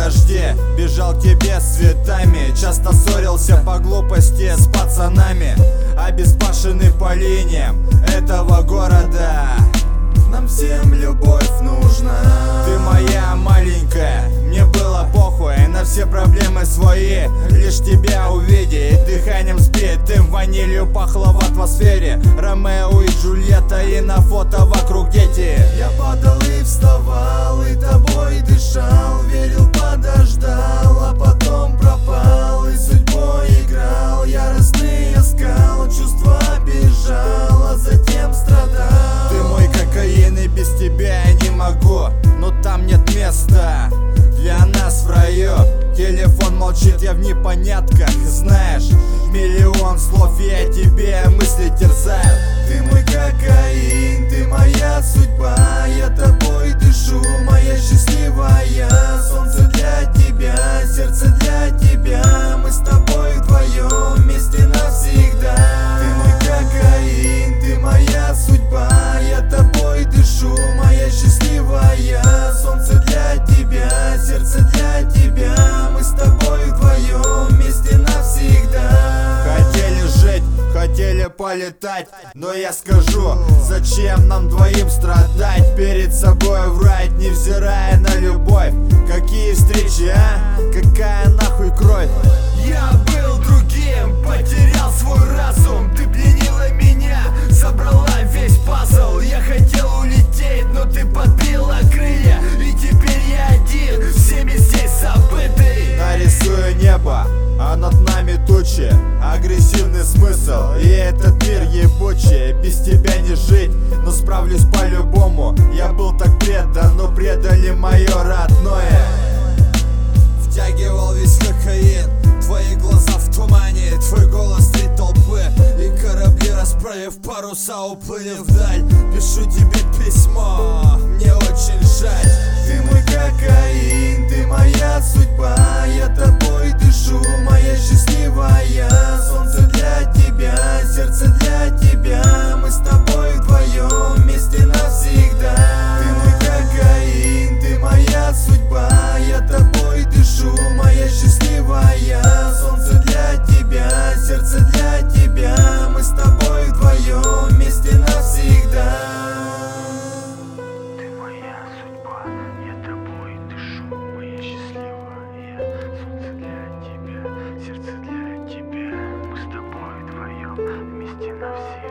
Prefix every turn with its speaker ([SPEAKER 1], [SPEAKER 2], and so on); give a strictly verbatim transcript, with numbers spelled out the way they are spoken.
[SPEAKER 1] дожде, бежал к тебе с цветами, часто ссорился по глупости с пацанами, обезбашенный по линиям этого города.
[SPEAKER 2] Нам всем любовь нужна.
[SPEAKER 1] Ты моя маленькая, мне было похуй на все проблемы свои, лишь тебя увидеть, дыханием сбитым ванилью пахло в атмосфере. Ромео и Джульетта, и на фото вокруг дети.
[SPEAKER 2] Я падал и вставал, и тобой дышал, верил, подождал, а потом пропал, и судьбой играл, яростный оскал, чувства бежал, а затем страдал.
[SPEAKER 1] Ты мой кокаин, и без тебя я не могу, но там нет места для нас в раю. Телефон молчит, я в непонятках, знаешь, миллион слов, я тебе мысли терзаю.
[SPEAKER 2] Ты мой кокаин, ты моя судьба, я тобой дышу, моя счастливая. Солнце для тебя, сердце для тебя, мы с тобой вдвоем вместе навсегда. Ты мой кокаин, ты моя судьба, я тобой дышу, моя счастливая. Солнце для тебя, сердце для тебя, мы с тобой вдвоем вместе навсегда.
[SPEAKER 1] Хотели жить, хотели полетать, но я скажу, зачем нам двоим страдать, перед собой врать, невзирая на любовь. Какие встречи, а? Какая нахуй кровь?
[SPEAKER 2] Я был другим, потерял свой разум, ты пленила меня, собрала весь пазл. Я хотел улететь, но ты подбила крылья, и теперь я один, всеми здесь забытый.
[SPEAKER 1] Нарисую небо, а над нами тучи, агрессивный смысл, и этот мир ебучий. Без тебя не жить, но справлюсь по-любому. Я был так предан, но предали мое родное. Втягивал весь кокаин, твои глаза в тумане, твой голос три толпы, и корабли, расправив паруса, уплыли вдаль. Пишу тебе письмо, мне очень жаль.
[SPEAKER 2] Ты мой кокаин, ты моя судьба, я тобой дышу, моя счастливая. Солнце для тебя, сердце для тебя, мы с тобой вдвоем вместе навсегда. Ты мой кокаин, ты моя судьба, я тобой дышу, моя счастливая. Солнце для тебя, сердце для тебя, мы с тобой вдвоем вместе навсегда.
[SPEAKER 3] Ты моя судьба, я тобой дышу, моя счастливая. Солнце для тебя, сердце для тебя, мы с тобой вдвоем вместе навсегда.